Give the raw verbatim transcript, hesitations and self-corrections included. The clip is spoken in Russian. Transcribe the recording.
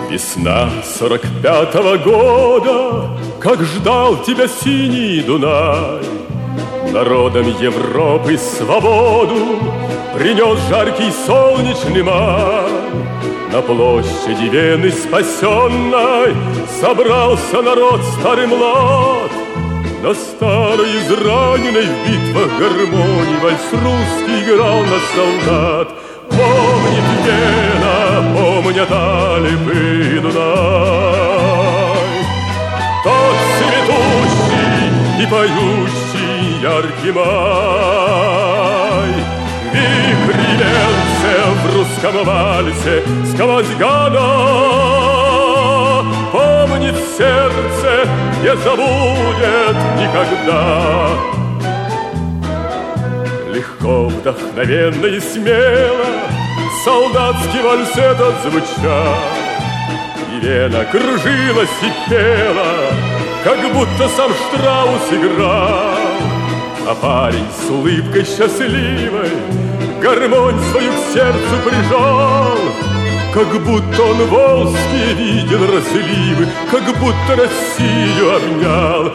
Весна сорок пятого года, как ждал тебя синий Дунай. Народам Европы свободу принес жаркий солнечный май. На площади Вены спасенной собрался народ старый млад. На старой израненной в битвах гармонии вальс русский играл на солдат. Помнит Вена, помнят Альпы и Дунай, тот цветущий и поющий яркий май. Вихри венцев в русском вальсе сквозь года помнит сердце, не забудет никогда. Легко, вдохновенно и смело солдатский вальс этот звучал, и Вена кружилась и пела, как будто сам Штраус играл. А парень с улыбкой счастливой гармонь свою к сердцу прижал, как будто он волжские видел разливы, как будто Россию обнял.